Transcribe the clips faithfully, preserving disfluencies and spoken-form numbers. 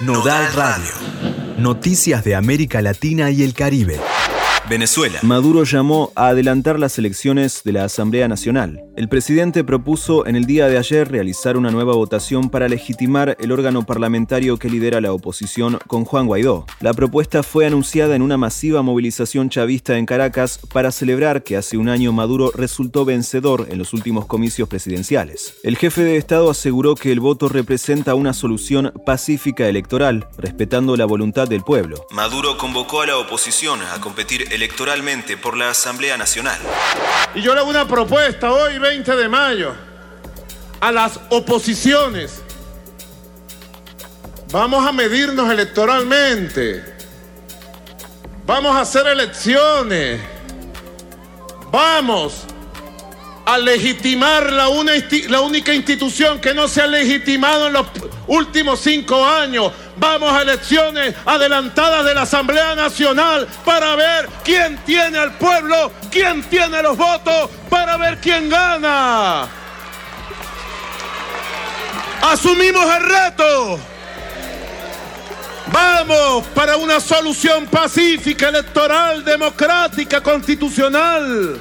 Nodal Radio. Noticias de América Latina y el Caribe. Venezuela. Maduro llamó a adelantar las elecciones de la Asamblea Nacional. El presidente propuso en el día de ayer realizar una nueva votación para legitimar el órgano parlamentario que lidera la oposición con Juan Guaidó. La propuesta fue anunciada en una masiva movilización chavista en Caracas para celebrar que hace un año Maduro resultó vencedor en los últimos comicios presidenciales. El jefe de Estado aseguró que el voto representa una solución pacífica electoral, respetando la voluntad del pueblo. Maduro convocó a la oposición a competir electoralmente por la Asamblea Nacional. Y yo le hago una propuesta hoy, veinte de mayo, a las oposiciones. Vamos a medirnos electoralmente. Vamos a hacer elecciones. Vamos a legitimar la, una, la única institución que no se ha legitimado en los últimos cinco años. Vamos a elecciones adelantadas de la Asamblea Nacional para ver quién tiene al pueblo, quién tiene los votos, para ver quién gana. Asumimos el reto. Vamos para una solución pacífica, electoral, democrática, constitucional.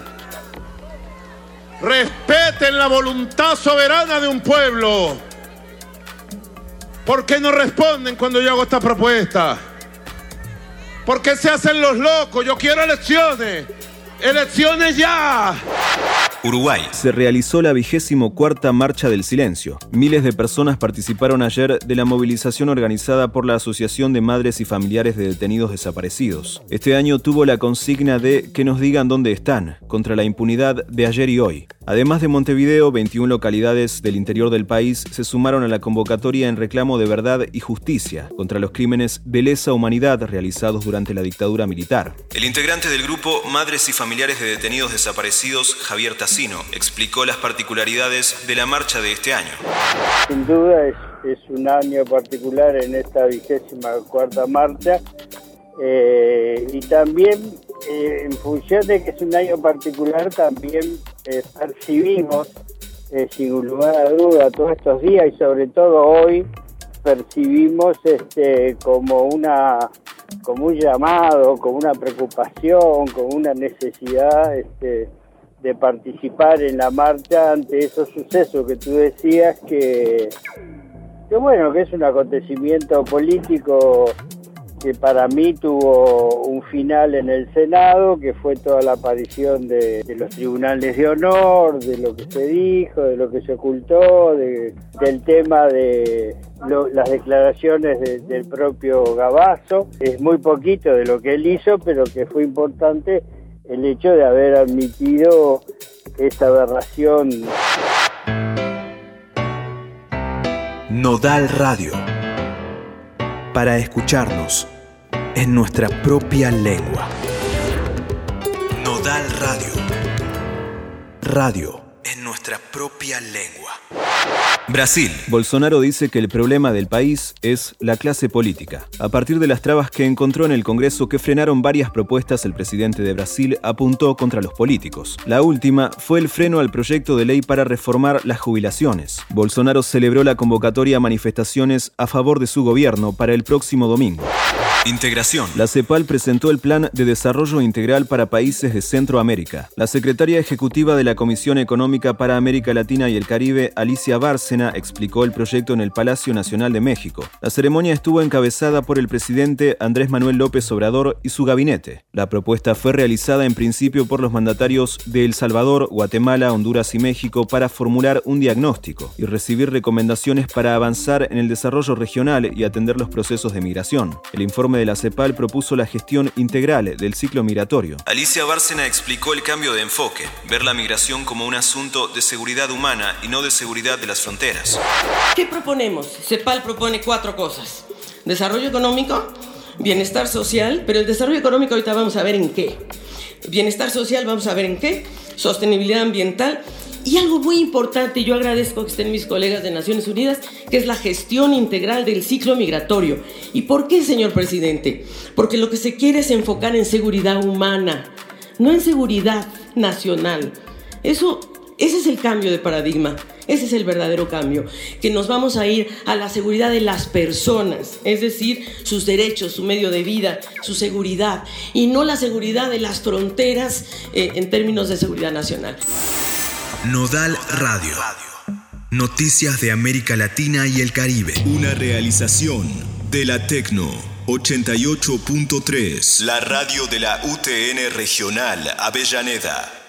Respeten la voluntad soberana de un pueblo. ¿Por qué no responden cuando yo hago esta propuesta? ¿Por qué se hacen los locos? Yo quiero elecciones. ¡Elecciones ya! Uruguay. Se realizó la vigésimo cuarta Marcha del Silencio. Miles de personas participaron ayer de la movilización organizada por la Asociación de Madres y Familiares de Detenidos Desaparecidos. Este año tuvo la consigna de que nos digan dónde están, contra la impunidad de ayer y hoy. Además de Montevideo, veintiuna localidades del interior del país se sumaron a la convocatoria en reclamo de verdad y justicia contra los crímenes de lesa humanidad realizados durante la dictadura militar. El integrante del grupo Madres y Familiares de Detenidos Desaparecidos, Javier Tassino, explicó las particularidades de la marcha de este año. Sin duda es, es un año particular en esta vigésima cuarta marcha eh, y también eh, en función de que es un año particular también eh, percibimos eh, sin lugar a duda todos estos días y sobre todo hoy percibimos este como una como un llamado, como una preocupación, como una necesidad este, de participar en la marcha ante esos sucesos que tú decías que, que bueno, que es un acontecimiento político que para mí tuvo un final en el Senado, que fue toda la aparición de, de los tribunales de honor, de lo que se dijo, de lo que se ocultó, de, del tema de lo, las declaraciones de, del propio Gabazo. Es muy poquito de lo que él hizo, pero que fue importante el hecho de haber admitido esta aberración. Nodal Radio. Para escucharnos en nuestra propia lengua. Nodal Radio. Radio en nuestra propia lengua. Brasil. Bolsonaro dice que el problema del país es la clase política. A partir de las trabas que encontró en el Congreso que frenaron varias propuestas, el presidente de Brasil apuntó contra los políticos. La última fue el freno al proyecto de ley para reformar las jubilaciones. Bolsonaro celebró la convocatoria a manifestaciones a favor de su gobierno para el próximo domingo. Integración. La CEPAL presentó el Plan de Desarrollo Integral para Países de Centroamérica. La secretaria ejecutiva de la Comisión Económica para América Latina y el Caribe, Alicia Bárcena, explicó el proyecto en el Palacio Nacional de México. La ceremonia estuvo encabezada por el presidente Andrés Manuel López Obrador y su gabinete. La propuesta fue realizada en principio por los mandatarios de El Salvador, Guatemala, Honduras y México para formular un diagnóstico y recibir recomendaciones para avanzar en el desarrollo regional y atender los procesos de migración. El informe de la CEPAL propuso la gestión integral del ciclo migratorio. Alicia Bárcena explicó el cambio de enfoque, ver la migración como un asunto de seguridad humana y no de seguridad de las fronteras. ¿Qué proponemos? CEPAL propone cuatro cosas. Desarrollo económico, bienestar social, pero el desarrollo económico ahorita vamos a ver en qué. Bienestar social vamos a ver en qué. Sostenibilidad ambiental. Y algo muy importante, yo agradezco que estén mis colegas de Naciones Unidas, que es la gestión integral del ciclo migratorio. ¿Y por qué, señor presidente? Porque lo que se quiere es enfocar en seguridad humana, no en seguridad nacional. Eso, ese es el cambio de paradigma. Ese es el verdadero cambio, que nos vamos a ir a la seguridad de las personas, es decir, sus derechos, su medio de vida, su seguridad, y no la seguridad de las fronteras eh, en términos de seguridad nacional. Nodal Radio. Noticias de América Latina y el Caribe. Una realización de la Tecno ochenta y ocho punto tres. La radio de la U T N Regional Avellaneda.